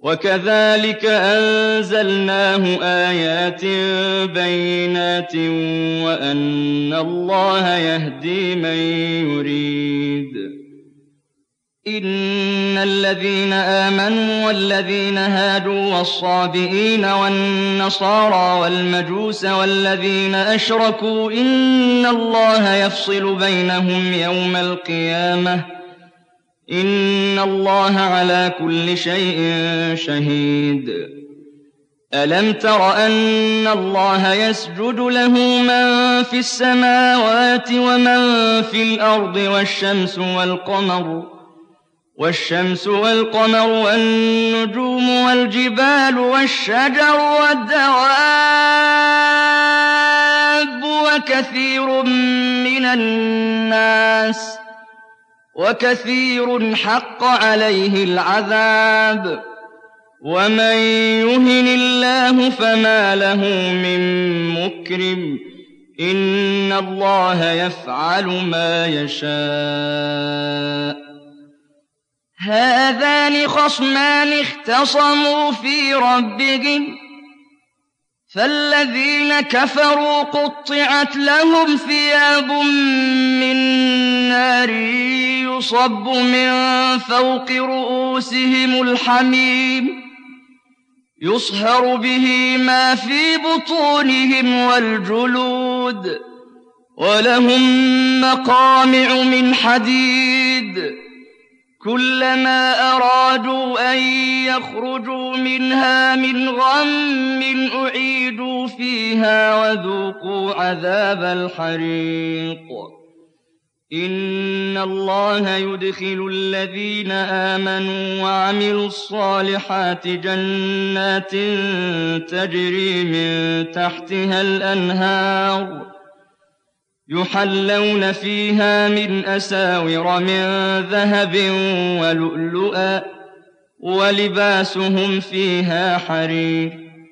وكذلك أنزلناه آيات بينات وأن الله يهدي من يريد. إن الذين آمنوا والذين هادوا والصابئين والنصارى والمجوس والذين أشركوا إن الله يفصل بينهم يوم القيامة إن الله على كل شيء شهيد. ألم تر أن الله يسجد له من في السماوات ومن في الأرض والشمس والقمر والنجوم والجبال والشجر والدواب وكثير حق عليه العذاب ومن يهن الله فما له من مكرم إن الله يفعل ما يشاء. هذان خصمان اختصموا في ربهم فالذين كفروا قطعت لهم ثياب من نار يصب من فوق رؤوسهم الحميم يصهر به ما في بطونهم والجلود ولهم مقامع من حديد كلما أرادوا أن يخرجوا منها من غم أعيدوا فيها وذوقوا عذاب الحريق. إن الله يدخل الذين آمنوا وعملوا الصالحات جنات تجري من تحتها الأنهار يحلون فيها من أساور من ذهب ولؤلؤا ولباسهم فيها حرير